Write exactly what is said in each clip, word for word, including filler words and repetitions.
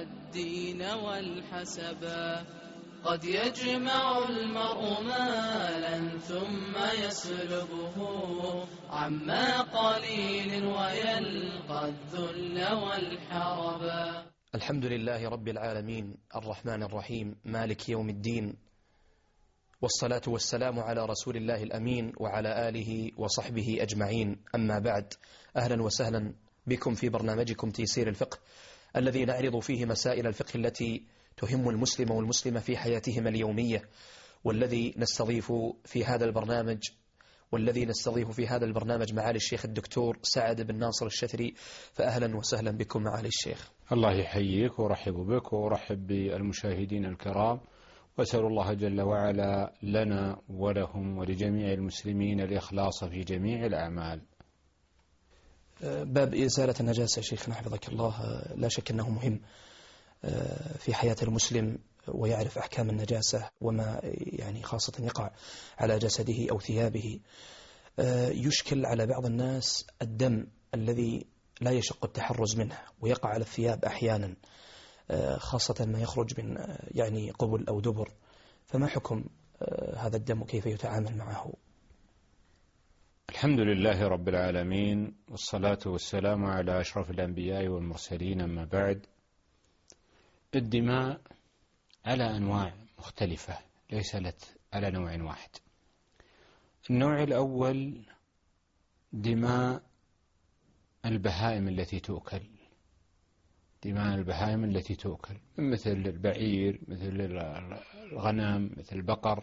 والدين والحسبا. قد يجمع المرء مالا ثم يسلبه عما قليل ويلقى الذل والحربا. الحمد لله رب العالمين الرحمن الرحيم مالك يوم الدين، والصلاة والسلام على رسول الله الأمين وعلى آله وصحبه أجمعين. أما بعد، أهلا وسهلا بكم في برنامجكم تيسير الفقه، الذي نعرض فيه مسائل الفقه التي تهم المسلم والمسلمة في حياتهما اليومية، والذي نستضيف في هذا البرنامج والذي نستضيف في هذا البرنامج معالي الشيخ الدكتور سعد بن ناصر الشثري. فأهلا وسهلا بكم معالي الشيخ. الله يحييك ورحب بك ورحب بالمشاهدين الكرام، وأسأل الله جل وعلا لنا ولهم ولجميع المسلمين الإخلاص في جميع الأعمال. باب إزالة النجاسة شيخنا حفظك الله لا شك أنه مهم في حياة المسلم، ويعرف أحكام النجاسة وما يعني خاصة يقع على جسده أو ثيابه. يشكل على بعض الناس الدم الذي لا يشق التحرز منه ويقع على الثياب أحيانا، خاصة ما يخرج من يعني قبل أو دبر، فما حكم هذا الدم وكيف يتعامل معه؟ الحمد لله رب العالمين، والصلاة والسلام على أشرف الأنبياء والمرسلين. أما بعد، الدماء على أنواع مختلفة، ليست على نوع واحد. النوع الأول دماء البهائم التي تؤكل، دماء البهائم التي تؤكل مثل البعير، مثل الغنم، مثل البقر.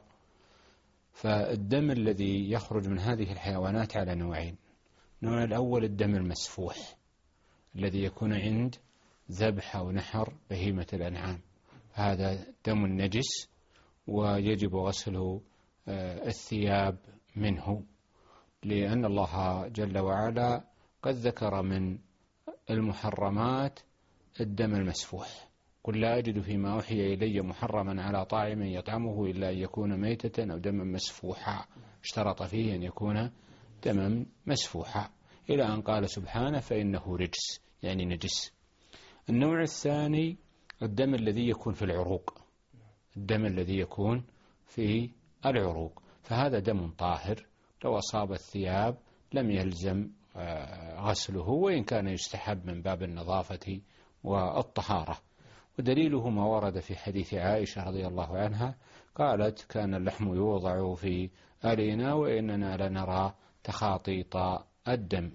فالدم الذي يخرج من هذه الحيوانات على نوعين. النوع الأول الدم المسفوح الذي يكون عند ذبح أو نحر بهيمة الأنعام، هذا دم نجس ويجب غسل الثياب منه، لأن الله جل وعلا قد ذكر من المحرمات الدم المسفوح. قل لا أجد فيما أوحي إلي محرما على طاعم يطعمه إلا أن يكون ميتة أو دما مسفوحا، اشترط فيه أن يكون دما مسفوحا إلى أن قال سبحانه فإنه رجس، يعني نجس. النوع الثاني الدم الذي يكون في العروق، الدم الذي يكون في العروق، فهذا دم طاهر، لو أصاب الثياب لم يلزم غسله، وإن كان يستحب من باب النظافة والطهارة. ودليله ما ورد في حديث عائشة رضي الله عنها، قالت كان اللحم يوضع في الإناء وإننا لنرى تخاطيط الدم.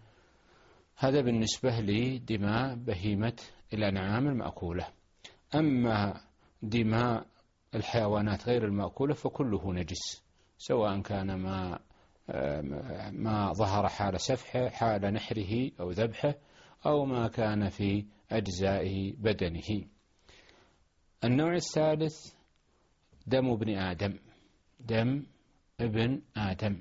هذا بالنسبة لدماء بهيمة الأنعام المأكولة. أما دماء الحيوانات غير المأكولة فكله نجس، سواء كان ما ما ظهر حال سفحه، حال نحره أو ذبحه، أو ما كان في أجزاء بدنه. النوع الثالث دم ابن آدم، دم ابن آدم،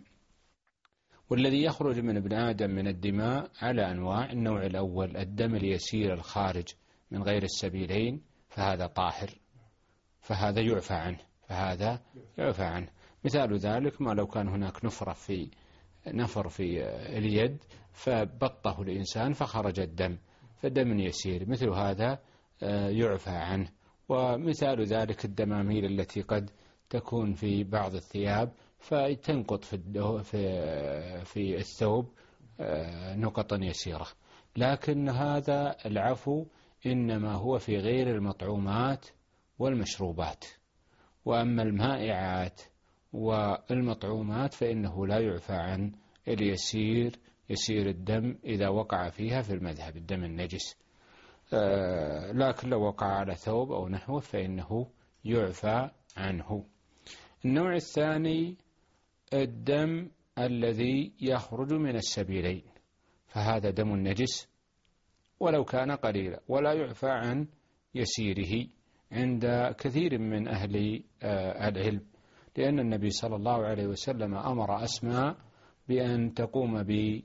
والذي يخرج من ابن آدم من الدماء على أنواع. النوع الأول الدم اليسير الخارج من غير السبيلين، فهذا طاهر، فهذا يعفى عنه، فهذا يعفى عنه. مثال ذلك ما لو كان هناك نفرة في نفر في اليد فبطه الإنسان فخرج الدم، فدم يسير، مثل هذا يعفى عنه. ومثال ذلك الدماميل التي قد تكون في بعض الثياب فتنقط في في الثوب نقطا يسيرة، لكن هذا العفو إنما هو في غير المطعومات والمشروبات. وأما المائعات والمطعومات فإنه لا يعفى عن اليسير، يسير الدم إذا وقع فيها في المذهب الدم النجس، لكن لو وقع على ثوب أو نحوه فإنه يعفى عنه. النوع الثاني الدم الذي يخرج من السبيلين، فهذا دم النجس ولو كان قليلا، ولا يعفى عن يسيره عند كثير من أهل العلم، لأن النبي صلى الله عليه وسلم أمر أسماء بأن تقوم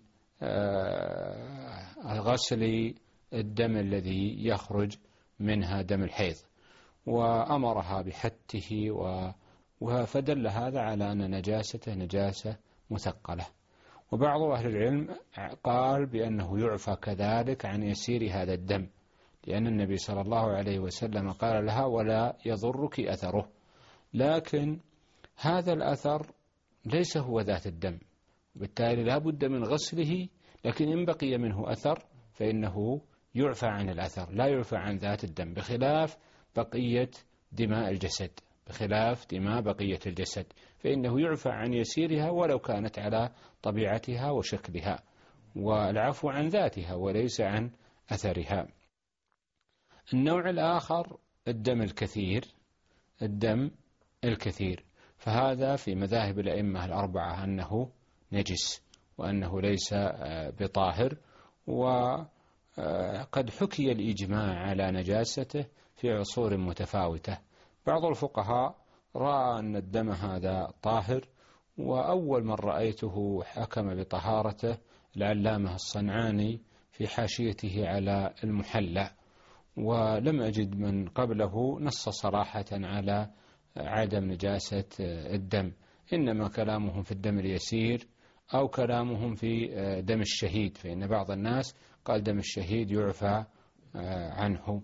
بغسل الدم الذي يخرج منها دم الحيض، وأمرها بحته، فدل هذا على أن نجاسته نجاسة مثقلة. وبعض أهل العلم قال بأنه يعفى كذلك عن يسير هذا الدم، لأن النبي صلى الله عليه وسلم قال لها ولا يضرك أثره. لكن هذا الأثر ليس هو ذات الدم، وبالتالي لا بد من غسله، لكن إن بقي منه أثر فإنه يعفى عن الأثر، لا يعفى عن ذات الدم، بخلاف بقية دماء الجسد، بخلاف دماء بقية الجسد فإنه يعفى عن يسيرها ولو كانت على طبيعتها وشكلها، والعفو عن ذاتها وليس عن أثرها. النوع الآخر الدم الكثير، الدم الكثير فهذا في مذاهب الأئمة الأربعة أنه نجس وأنه ليس بطاهر، وقد حكي الإجماع على نجاسته في عصور متفاوتة. بعض الفقهاء رأى أن الدم هذا طاهر، وأول من رأيته حكم بطهارته العلامة الصنعاني في حاشيته على المحلى، ولم أجد من قبله نص صراحة على عدم نجاسة الدم، إنما كلامهم في الدم اليسير أو كلامهم في دم الشهيد، فإن بعض الناس قال دم الشهيد يعفى عنه،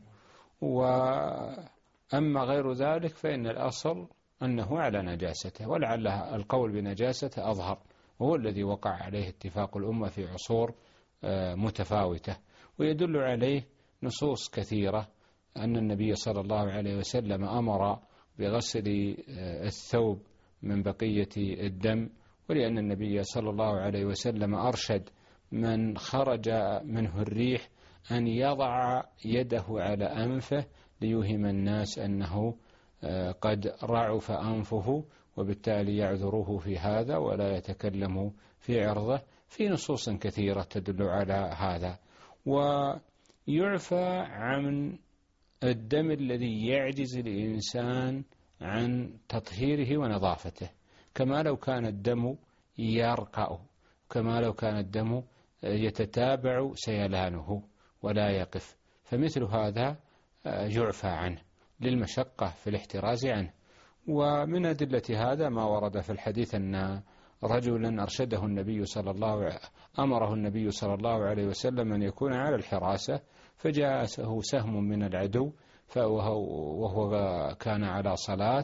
وأما غير ذلك فإن الأصل أنه على نجاسته، ولعل القول بنجاسته أظهر، وهو الذي وقع عليه اتفاق الأمة في عصور متفاوتة. ويدل عليه نصوص كثيرة أن النبي صلى الله عليه وسلم أمر بغسل الثوب من بقية الدم، ولأن النبي صلى الله عليه وسلم أرشد من خرج منه الريح أن يضع يده على أنفه ليوهم الناس أنه قد رعف أنفه، وبالتالي يعذره في هذا ولا يتكلم في عرضه، في نصوص كثيرة تدل على هذا. ويعفى عن الدم الذي يعجز الإنسان عن تطهيره ونظافته، كما لو كان الدم يرقع، كما لو كان الدم يتتابع سيلانه ولا يقف، فمثل هذا يعفى عنه للمشقة في الاحتراز عنه. ومن أدلة هذا ما ورد في الحديث أن رجلا أرشده النبي صلى الله أمره النبي صلى الله عليه وسلم أن يكون على الحراسة، فجاءه سهم من العدو وهو كان على صلاة،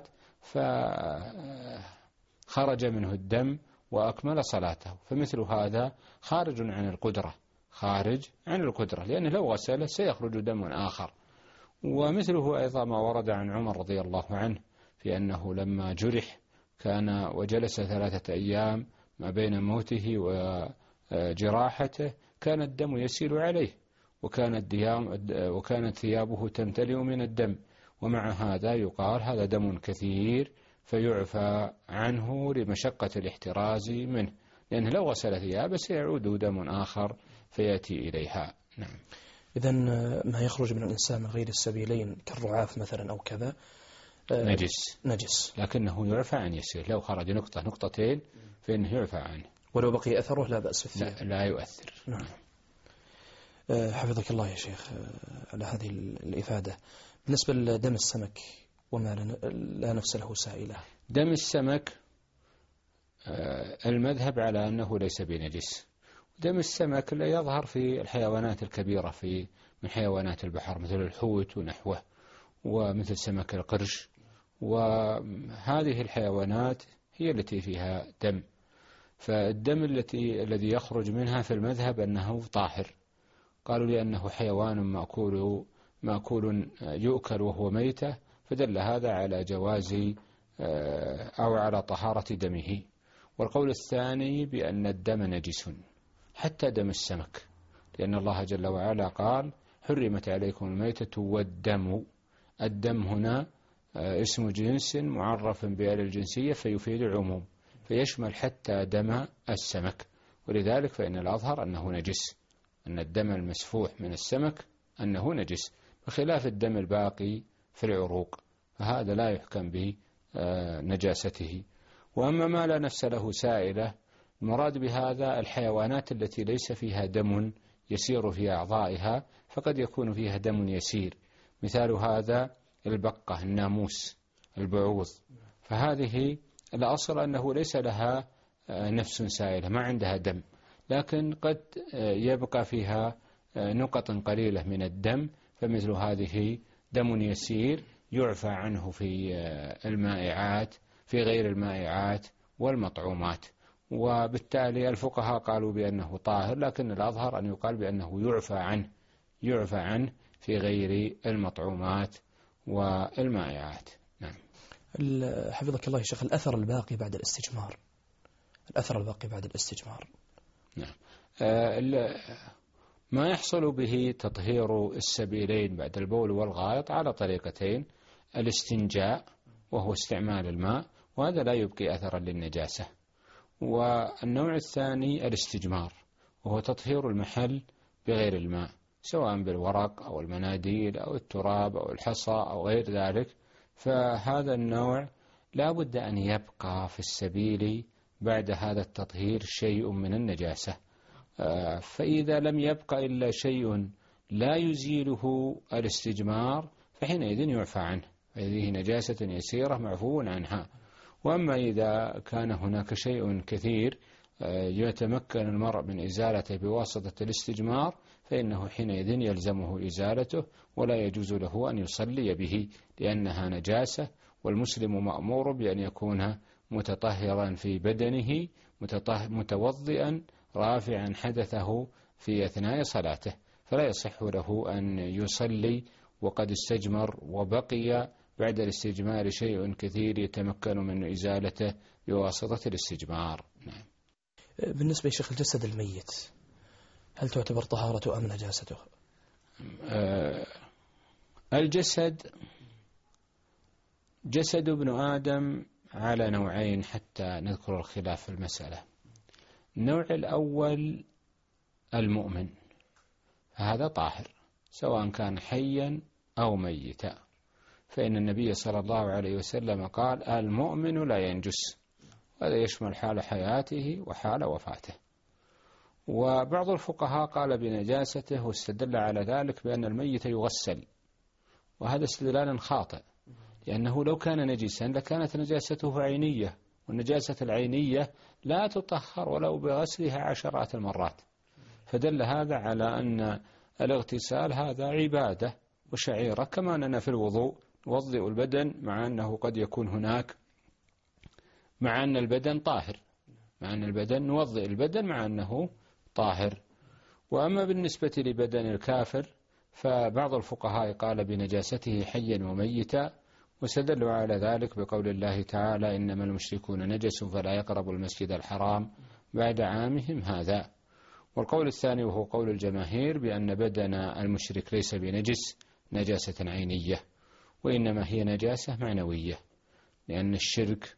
فخرج منه الدم وأكمل صلاته، فمثل هذا خارج عن القدرة، خارج عن القدرة، لأنه لو غسله سيخرج دم آخر. ومثله أيضا ما ورد عن عمر رضي الله عنه في أنه لما جرح كان وجلس ثلاثة أيام ما بين موته وجراحته كان الدم يسيل عليه، وكانت, وكانت ثيابه تمتلئ من الدم، ومع هذا يقال هذا دم كثير فيعفى عنه لمشقة الاحتراز منه، لأنه لو غسل ثيابه سيعود دم آخر فيأتي إليها. نعم. إذن ما يخرج من الإنسان من غير السبيلين كالرعاف مثلا أو كذا نجس نجس لكنه يعفى عن يسير، لو خرج نقطة نقطتين فإنه يعفى عنه، ولو بقي أثره لا بأس فيه. لا, لا يؤثر. نعم. حفظك الله يا شيخ على هذه الإفادة. بالنسبة لدم السمك وما لا نفس له سائلة، دم السمك المذهب على أنه ليس بنجس. دم السمك لا يظهر في الحيوانات الكبيرة في من حيوانات البحر مثل الحوت ونحوه، ومثل سمك القرش، وهذه الحيوانات هي التي فيها دم، فالدم التي الذي يخرج منها في المذهب أنه طاهر، قالوا لأنه حيوان مأكول مأكول يؤكل وهو ميتة، فدل هذا على جواز أو على طهارة دمه. والقول الثاني بأن الدم نجس حتى دم السمك، لأن الله جل وعلا قال حرمت عليكم الميتة والدم. الدم هنا اسم جنس معرف بآل الجنسية فيفيد العموم، فيشمل حتى دم السمك، ولذلك فإن الأظهر أنه نجس، أن الدم المسفوح من السمك أنه نجس، بخلاف الدم الباقي في العروق فهذا لا يحكم بنجاسته. وأما ما لا نفس له سائلة، المراد بهذا الحيوانات التي ليس فيها دم يسير في أعضائها، فقد يكون فيها دم يسير، مثال هذا البقة، الناموس، البعوض، فهذه الأصل أنه ليس لها نفس سائلة، ما عندها دم، لكن قد يبقى فيها نقط قليلة من الدم، فمثل هذه دم يسير يعفى عنه في المائعات في غير المائعات والمطعومات. وبالتالي الفقهاء قالوا بأنه طاهر، لكن الأظهر أن يقال بأنه يعفى عنه يعفى عنه في غير المطعومات والمائعات. نعم. حفظك الله يا شيخ، الأثر الباقي بعد الاستجمار الأثر الباقي بعد الاستجمار نعم. ما يحصل به تطهير السبيلين بعد البول والغائط على طريقتين: الاستنجاء وهو استعمال الماء، وهذا لا يبقي أثرا للنجاسة، والنوع الثاني الاستجمار وهو تطهير المحل بغير الماء، سواء بالورق أو المناديل أو التراب أو الحصى أو غير ذلك. فهذا النوع لا بد أن يبقى في السبيل بعد هذا التطهير شيء من النجاسة، فإذا لم يبقى إلا شيء لا يزيله الاستجمار فحينئذ يعفى عنه، هذه نجاسة يسيرة معفو عنها. وأما إذا كان هناك شيء كثير يتمكن المرء من إزالته بواسطة الاستجمار فإنه حينئذ يلزمه إزالته، ولا يجوز له أن يصلي به لأنها نجاسة، والمسلم مأمور بأن يكون متطهرا في بدنه متوضئا رافعا حدثه في أثناء صلاته، فلا يصح له أن يصلي وقد استجمر وبقي بعد الاستجمار شيء كثير يتمكن من إزالته بواسطة الاستجمار. نعم. بالنسبة لشيخ الجسد الميت، هل تعتبر طهارته أم نجاسته؟ آه الجسد جسد ابن آدم على نوعين حتى نذكر الخلاف في المسألة. النوع الأول المؤمن، هذا طاهر سواء كان حيا أو ميتا، فإن النبي صلى الله عليه وسلم قال: المؤمن لا ينجس، هذا يشمل حال حياته وحال وفاته. وبعض الفقهاء قال بنجاسته واستدل على ذلك بأن الميت يغسل، وهذا استدلال خاطئ، لأنه لو كان نجسا لكانت نجاسته عينية، والنجاسة العينية لا تطهر ولو بغسلها عشرات المرات، فدل هذا على أن الاغتسال هذا عبادة وشعيرة، كما أننا في الوضوء نوضئ البدن مع أنه قد يكون هناك مع أن البدن طاهر مع أن البدن نوضئ البدن مع أنه طاهر. وأما بالنسبة لبدن الكافر فبعض الفقهاء قال بنجاسته حيا وميتا، واستدلوا على ذلك بقول الله تعالى: إنما المشركون نجس فلا يقربوا المسجد الحرام بعد عامهم هذا. والقول الثاني وهو قول الجماهير بأن بدن المشرك ليس بنجس نجاسة عينية، وإنما هي نجاسة معنوية، لأن الشرك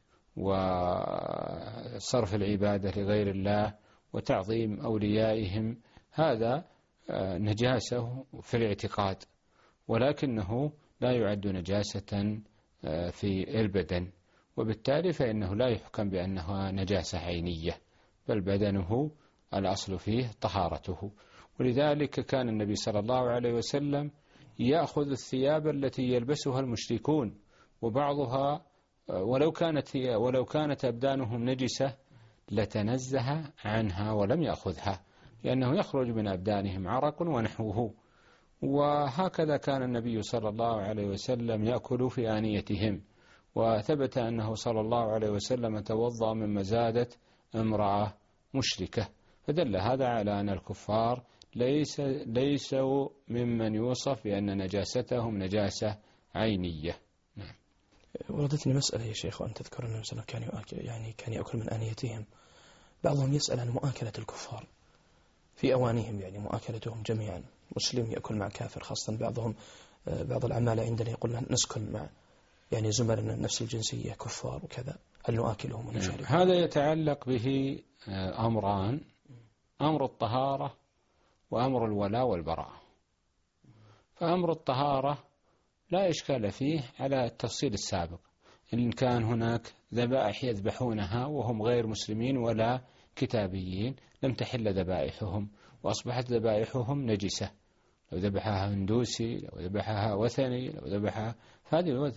وصرف العبادة لغير الله وتعظيم أوليائهم هذا نجاسة في الاعتقاد، ولكنه لا يعد نجاسة في البدن، وبالتالي فإنه لا يحكم بأنها نجاسة عينية، بل بدنه الأصل فيه طهارته. ولذلك كان النبي صلى الله عليه وسلم يأخذ الثياب التي يلبسها المشركون، وبعضها ولو كانت ولو كانت أبدانهم نجسة لتنزه عنها ولم يأخذها، لأنه يخرج من أبدانهم عرق ونحوه. وهكذا كان النبي صلى الله عليه وسلم يأكل في آنيتهم، وثبت أنه صلى الله عليه وسلم توضأ من مزادة امرأة مشركة، فدل هذا على أن الكفار ليس ليسوا ممن يوصف بأن نجاستهم نجاسة عينية. نعم. وردتني مسألة يا شيخ، وأن تذكر أنه كان يأكل يعني كان يأكل من آنيتهم. بعضهم يسأل عن مؤاكلة الكفار في أوانيهم، يعني مؤاكلتهم جميعا، مسلم يأكل مع كافر، خاصة بعضهم بعض العمالة عندنا يقول نسكن مع يعني زملنا نفس الجنسية كفار وكذا، هل نؤكلهم ونشاركهم؟ هذا يتعلق به أمران: أمر الطهارة وأمر الولاء والبراء. فأمر الطهارة لا إشكال فيه على التفصيل السابق، إن كان هناك ذبائح يذبحونها وهم غير مسلمين ولا كتابيين لم تحل ذبائحهم وأصبحت ذبائحهم نجسة، لو ذبحها هندوسي، لو ذبحها وثني، لو ذبحها، فهذه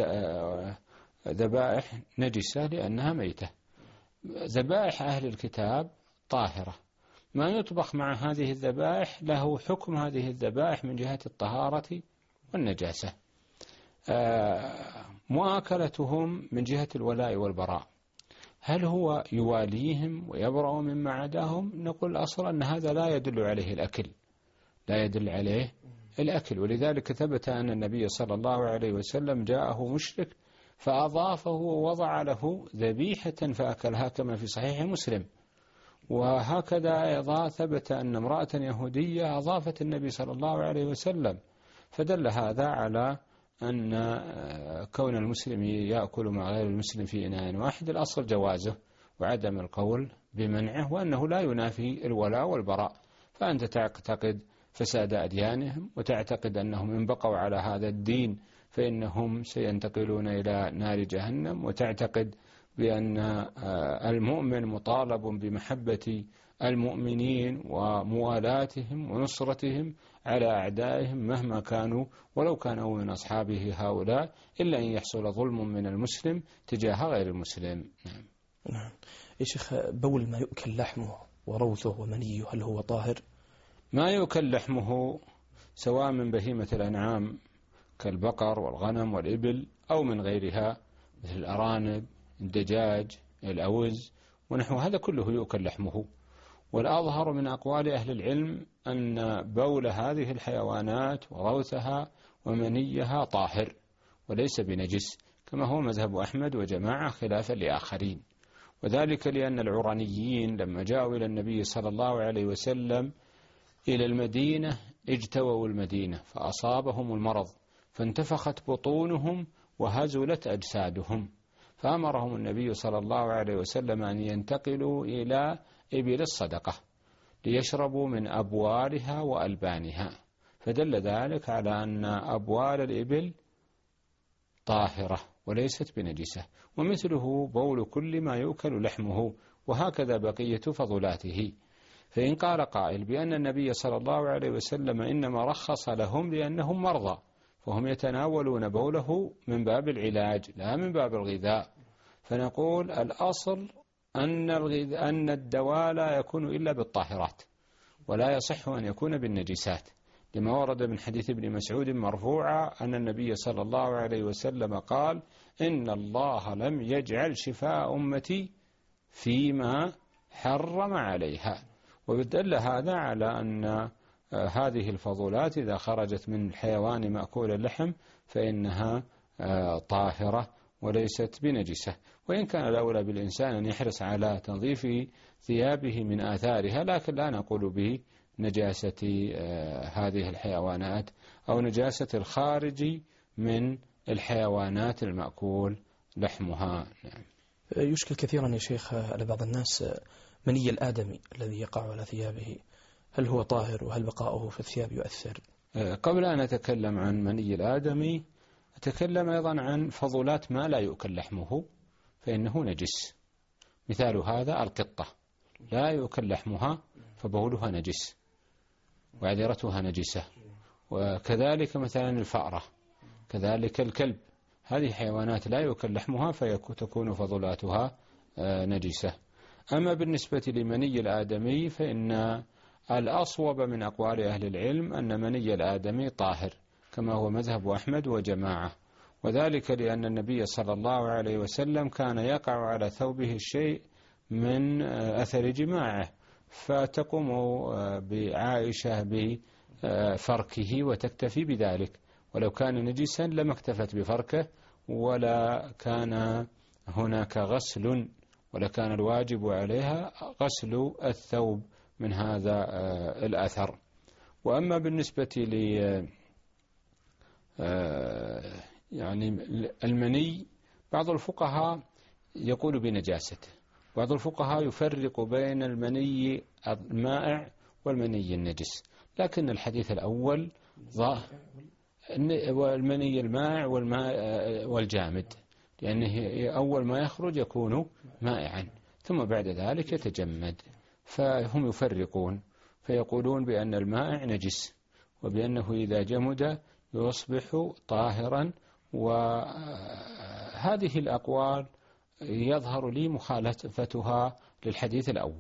ذبائح نجسة لأنها ميتة. ذبائح أهل الكتاب طاهرة، ما يطبخ مع هذه الذبائح له حكم هذه الذبائح من جهة الطهارة والنجاسة. مؤاكلتهم من جهة الولاء والبراء، هل هو يواليهم ويبرأ مما عداهم؟ نقول الأصل أن هذا لا يدل عليه الأكل، لا يدل عليه الأكل. ولذلك ثبت أن النبي صلى الله عليه وسلم جاءه مشرك فأضافه ووضع له ذبيحة فأكلها كما في صحيح مسلم. وهكذا أيضا ثبت أن امرأة يهودية أضافت النبي صلى الله عليه وسلم، فدل هذا على أن كون المسلم يأكل مع غير المسلم في إناء واحد الأصل جوازه وعدم القول بمنعه، وأنه لا ينافي الولاء والبراء. فأنت تعتقد فساد أديانهم وتعتقد أنهم إن بقوا على هذا الدين فإنهم سينتقلون إلى نار جهنم، وتعتقد بأن المؤمن مطالب بمحبة المؤمنين وموالاتهم ونصرتهم على أعدائهم مهما كانوا ولو كانوا من أصحابه هؤلاء، إلا أن يحصل ظلم من المسلم تجاه غير المسلم. نعم. نعم. يا شيخ، بول ما يؤكل لحمه وروثه ومنيه هل هو طاهر؟ ما يؤكل لحمه سواء من بهيمة الأنعام كالبقر والغنم والإبل أو من غيرها مثل الأرانب، الدجاج، الأوز ونحو هذا كله يؤكل لحمه. والأظهر من أقوال أهل العلم أن بول هذه الحيوانات وروثها ومنيها طاهر وليس بنجس، كما هو مذهب أحمد وجماعة خلافا لآخرين. وذلك لأن العرانيين لما جاءوا إلى النبي صلى الله عليه وسلم إلى المدينة اجتووا المدينة فأصابهم المرض فانتفخت بطونهم وهزلت أجسادهم، فأمرهم النبي صلى الله عليه وسلم أن ينتقلوا إلى إبل الصدقة ليشربوا من أبوالها وألبانها، فدل ذلك على أن أبوال الإبل طاهرة وليست بنجسة، ومثله بول كل ما يؤكل لحمه، وهكذا بقية فضلاته. فإن قال قائل بأن النبي صلى الله عليه وسلم إنما رخص لهم لأنهم مرضى فهم يتناولون بوله من باب العلاج لا من باب الغذاء، فنقول الأصل أن أن الدواء لا يكون إلا بالطاهرات ولا يصح أن يكون بالنجسات، لما ورد من حديث ابن مسعود مرفوعا أن النبي صلى الله عليه وسلم قال: إن الله لم يجعل شفاء أمتي فيما حرم عليها. وبدل هذا على أن هذه الفضولات إذا خرجت من الحيوان مأكول اللحم فإنها طاهرة وليست بنجسة، وإن كان الأولى بالإنسان أن يحرص على تنظيف ثيابه من آثارها، لكن لا نقول به نجاسة هذه الحيوانات أو نجاسة الخارج من الحيوانات المأكول لحمها. نعم. يشكل كثيرا يا شيخ على بعض الناس مني الآدمي الذي يقع على ثيابه، هل هو طاهر وهل بقاؤه في الثياب يؤثر؟ قبل أن أتكلم عن مني الآدمي أتكلم أيضا عن فضلات ما لا يؤكل لحمه فإنه نجس. مثال هذا القطة لا يؤكل لحمها فبولها نجس وعذرتها نجسة، وكذلك مثلا الفأرة، كذلك الكلب، هذه حيوانات لا يؤكل لحمها فتكون فضلاتها نجسة. أما بالنسبة لمني الآدمي فإن الأصوب من أقوال أهل العلم أن مني الآدمي طاهر كما هو مذهب أحمد وجماعة، وذلك لأن النبي صلى الله عليه وسلم كان يقع على ثوبه الشيء من أثر جماعه فتقوم بعائشة بفركه وتكتفي بذلك، ولو كان نجسا لما اكتفت بفركه ولا كان هناك غسل ولا كان الواجب عليها غسل الثوب من هذا الأثر. وأما بالنسبة ل يعني المني بعض الفقهاء يقول بنجاسته، بعض الفقهاء يفرق بين المني المائع والمني النجس، لكن الحديث الأول والمني المائع والجامد، لأنه أول ما يخرج يكون مائعا ثم بعد ذلك يتجمد، فهم يفرقون فيقولون بأن المائع نجس وبأنه إذا جمد يصبح طاهرا. وهذه الأقوال يظهر لي مخالفتها للحديث الأول،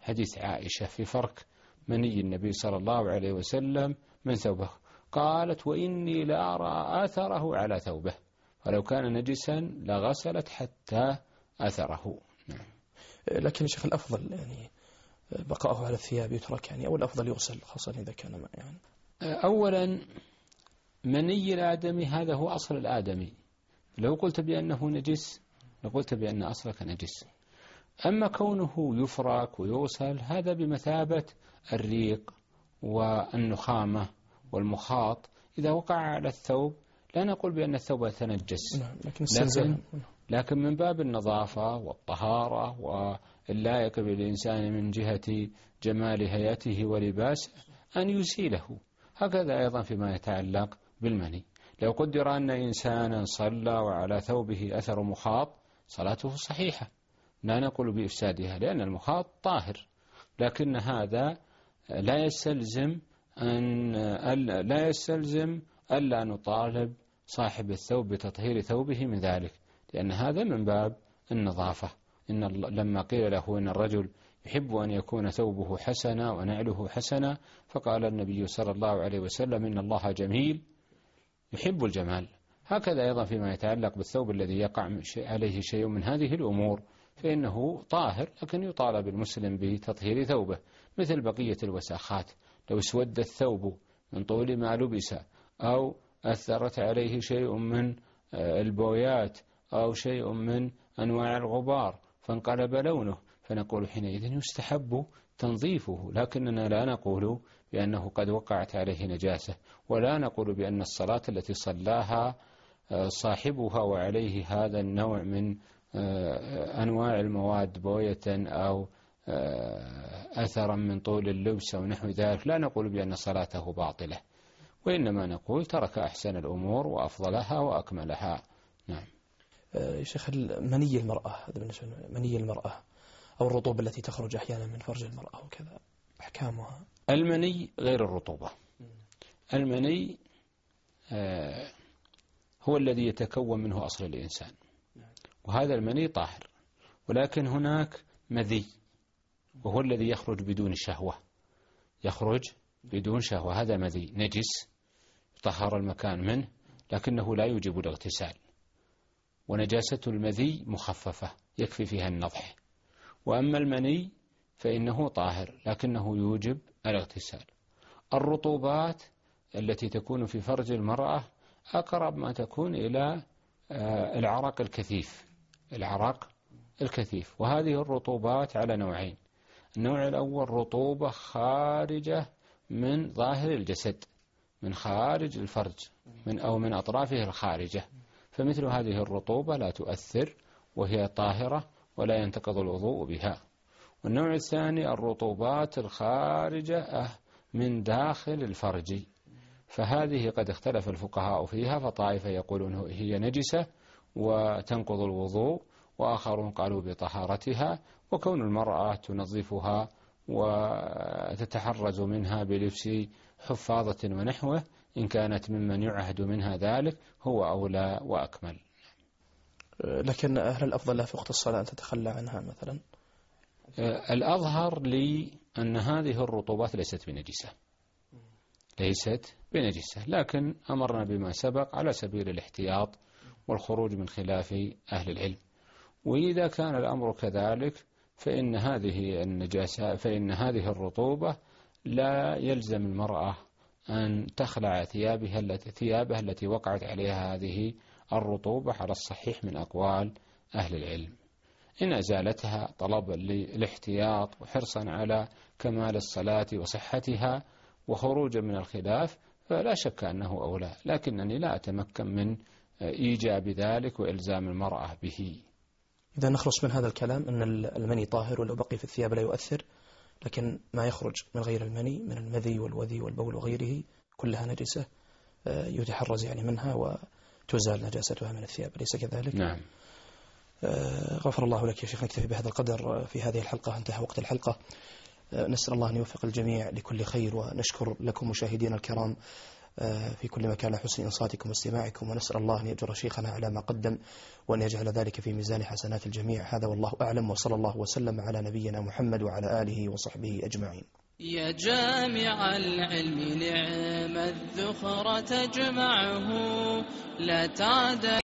حديث عائشة في فرق مني النبي صلى الله عليه وسلم من ثوبه، قالت وإني لأرى أثره على ثوبه، فلو كان نجسا لغسلت حتى أثره. نعم. لكن يا شيخ الأفضل يعني بقاءه على الثياب يترك يعني، أو الأفضل يغسل خاصة إذا كان ما يعني؟ أولا مني الآدمي هذا هو أصل الآدمي، لو قلت بأنه نجس لقلت بأن أصلك نجس. أما كونه يفرك ويغسل هذا بمثابة الريق والنخامة والمخاط، إذا وقع على الثوب لا نقول بأن الثوب يتنجس، لكن, لكن, لكن من باب النظافة والطهارة واللائق بالإنسان من جهة جمال هيئته ولباسه أن يزيله. هكذا أيضا فيما يتعلق بالمني، لو قدر أن إنسانا صلى وعلى ثوبه أثر مخاط صلاته صحيحة، لا نقول بإفسادها لأن المخاط طاهر، لكن هذا لا يستلزم أن لا يستلزم ألا نطالب صاحب الثوب بتطهير ثوبه من ذلك، لأن هذا من باب النظافة. إن لما قيل له إن الرجل يحب أن يكون ثوبه حسنا ونعله حسنا، فقال النبي صلى الله عليه وسلم إن الله جميل يحب الجمال. هكذا أيضا فيما يتعلق بالثوب الذي يقع عليه شيء من هذه الأمور فإنه طاهر، لكن يطالب المسلم بتطهير ثوبه، مثل بقية الوساخات. لو اسود الثوب من طول ما لبس، أو أثرت عليه شيء من البويات أو شيء من أنواع الغبار فانقلب لونه، فنقول حينئذ يستحب تنظيفه، لكننا لا نقول بأنه قد وقعت عليه نجاسة، ولا نقول بأن الصلاة التي صلاها صاحبها وعليه هذا النوع من أنواع المواد بوية أو أثرا من طول اللبس أو نحو ذلك، لا نقول بأن صلاته باطلة، وإنما نقول ترك أحسن الأمور وأفضلها وأكملها. نعم. يا شيخ مني المرأة، هذا بالنسبة مني المرأة أو الرطوبة التي تخرج أحيانا من فرج المرأة وكذا أحكامها. المني غير الرطوبة. المني هو الذي يتكون منه أصل الإنسان، وهذا المني طاهر، ولكن هناك مذي وهو الذي يخرج بدون شهوة، يخرج بدون شهوة، هذا مذي نجس طهر المكان منه لكنه لا يوجب الاغتسال، ونجاسة المذي مخففة يكفي فيها النضح. وأما المني فإنه طاهر لكنه يوجب الاغتسال. الرطوبات التي تكون في فرج المرأة أقرب ما تكون إلى العرق الكثيف، العرق الكثيف، وهذه الرطوبات على نوعين. النوع الأول رطوبة خارجة من ظاهر الجسد، من خارج الفرج من أو من أطرافه الخارجة، فمثل هذه الرطوبة لا تؤثر وهي طاهرة ولا ينتقض الوضوء بها. والنوع الثاني الرطوبات الخارجة من داخل الفرج، فهذه قد اختلف الفقهاء فيها، فطائفة يقولون هي نجسة وتنقض الوضوء، وآخرون قالوا بطهارتها، وكون المرأة تنظفها وتتحرز منها بلبس حفاظة ونحوه إن كانت ممن يعهد منها ذلك هو أولى وأكمل. لكن هل الأفضل لها في وقت الصلاة أن تتخلى عنها مثلا؟ الأظهر لي أن هذه الرطوبات ليست بنجسة، ليست بنجسة، لكن أمرنا بما سبق على سبيل الاحتياط والخروج من خلاف أهل العلم. وإذا كان الأمر كذلك فإن هذه النجاسة فإن هذه الرطوبة لا يلزم المرأة أن تخلع ثيابها التي ثيابها التي وقعت عليها هذه الرطوبة على الصحيح من أقوال أهل العلم. إن أزالتها طلبا للاحتياط وحرصا على كمال الصلاة وصحتها وخروجا من الخلاف فلا شك أنه أولى، لكنني لا أتمكن من إيجاب ذلك وإلزام المرأة به. إذا نخلص من هذا الكلام أن المني طاهر ولو بقي في الثياب لا يؤثر، لكن ما يخرج من غير المني من المذي والوذي والبول وغيره كلها نجسة يتحرز يعني منها وتزال نجاستها من الثياب، أليس كذلك؟ نعم. غفر الله لك يا شيخ، نكتفي بهذا القدر في هذه الحلقة، انتهى وقت الحلقة. نسأل الله أن يوفق الجميع لكل خير، ونشكر لكم مشاهدينا الكرام في كل مكان حسن إنصاتكم واستماعكم، ونسأل الله أن يأجر شيخنا على ما قدم وأن يجعل ذلك في ميزان حسنات الجميع. هذا والله أعلم، وصلى الله وسلم على نبينا محمد وعلى آله وصحبه أجمعين. يا جامع العلم نعم الذخر تجمعه لا تعد